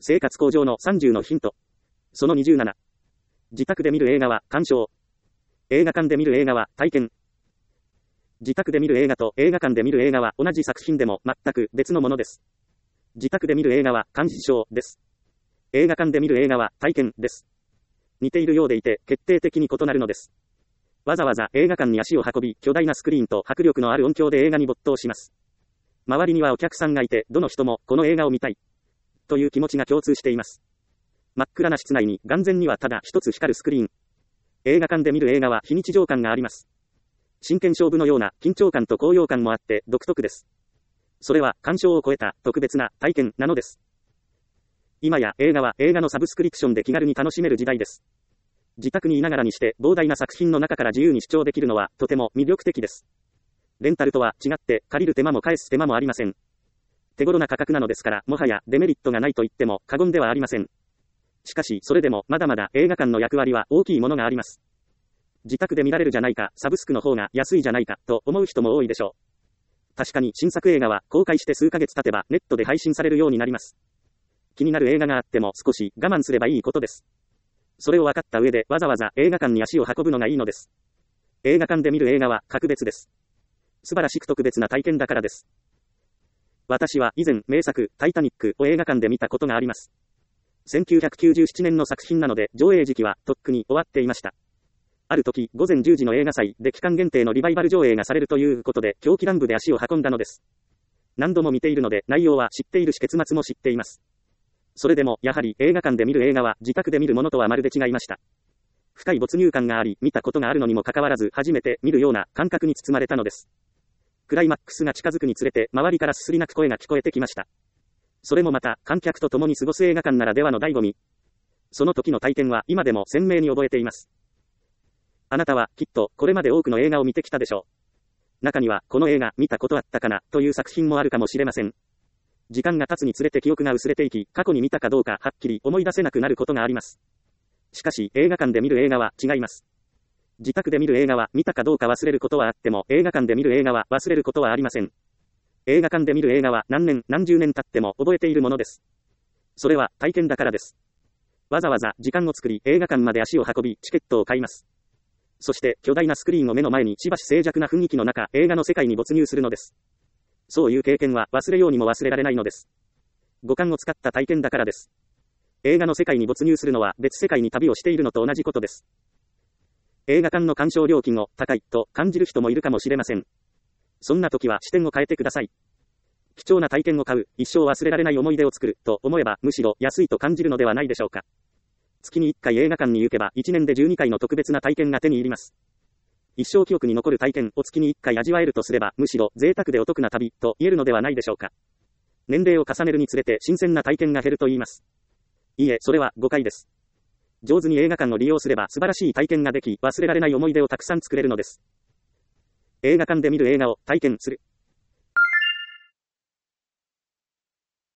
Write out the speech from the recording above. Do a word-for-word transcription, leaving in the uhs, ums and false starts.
生活向上のさんじゅうのヒント。そのにじゅうなな。自宅で見る映画は鑑賞。映画館で見る映画は体験。自宅で見る映画と映画館で見る映画は同じ作品でも全く別のものです。自宅で見る映画は鑑賞です。映画館で見る映画は体験です。似ているようでいて決定的に異なるのです。わざわざ映画館に足を運び、巨大なスクリーンと迫力のある音響で映画に没頭します。周りにはお客さんがいて、どの人もこの映画を見たいという気持ちが共通しています。真っ暗な室内に眼前にはただ一つ光るスクリーン。映画館で見る映画は非日常感があります。真剣勝負のような緊張感と高揚感もあって独特です。それは鑑賞を超えた特別な体験なのです。今や映画は映画のサブスクリプションで気軽に楽しめる時代です。自宅にいながらにして膨大な作品の中から自由に視聴できるのはとても魅力的です。レンタルとは違って借りる手間も返す手間もありません。手頃な価格なのですからもはやデメリットがないと言っても過言ではありません。しかしそれでもまだまだ映画館の役割は大きいものがあります。自宅で見られるじゃないか、サブスクの方が安いじゃないかと思う人も多いでしょう。確かに新作映画は公開して数ヶ月経てばネットで配信されるようになります。気になる映画があっても少し我慢すればいいことです。それを分かった上でわざわざ映画館に足を運ぶのがいいのです。映画館で見る映画は格別です。素晴らしく特別な体験だからです。私は以前名作タイタニックを映画館で見たことがあります。せんきゅうひゃくきゅうじゅうななねんの作品なので上映時期はとっくに終わっていました。ある時午前じゅうじの映画祭で期間限定のリバイバル上映がされるということで狂気乱舞で足を運んだのです。何度も見ているので内容は知っているし結末も知っています。それでもやはり映画館で見る映画は自宅で見るものとはまるで違いました。深い没入感があり見たことがあるのにもかかわらず初めて見るような感覚に包まれたのです。クライマックスが近づくにつれて周りからすすり泣く声が聞こえてきました。それもまた観客と共に過ごす映画館ならではの醍醐味。その時の体験は今でも鮮明に覚えています。あなたはきっとこれまで多くの映画を見てきたでしょう。中にはこの映画見たことあったかなという作品もあるかもしれません。時間が経つにつれて記憶が薄れていき、過去に見たかどうかはっきり思い出せなくなることがあります。しかし映画館で見る映画は違います。自宅で見る映画は見たかどうか忘れることはあっても映画館で見る映画は忘れることはありません。映画館で見る映画は何年何十年経っても覚えているものです。それは体験だからです。わざわざ時間を作り映画館まで足を運びチケットを買います。そして巨大なスクリーンを目の前にしばし静寂な雰囲気の中映画の世界に没入するのです。そういう経験は忘れようにも忘れられないのです。五感を使った体験だからです。映画の世界に没入するのは別世界に旅をしているのと同じことです。映画館の鑑賞料金を高いと感じる人もいるかもしれません。そんな時は視点を変えてください。貴重な体験を買う、一生忘れられない思い出を作ると思えばむしろ安いと感じるのではないでしょうか。月にいっかい映画館に行けばいちねんでじゅうにかいの特別な体験が手に入ります。一生記憶に残る体験を月にいっかい味わえるとすればむしろ贅沢でお得な旅と言えるのではないでしょうか。年齢を重ねるにつれて新鮮な体験が減ると言います。いいえ、それは誤解です。上手に映画館を利用すれば素晴らしい体験ができ忘れられない思い出をたくさん作れるのです。映画館で見る映画を体験する。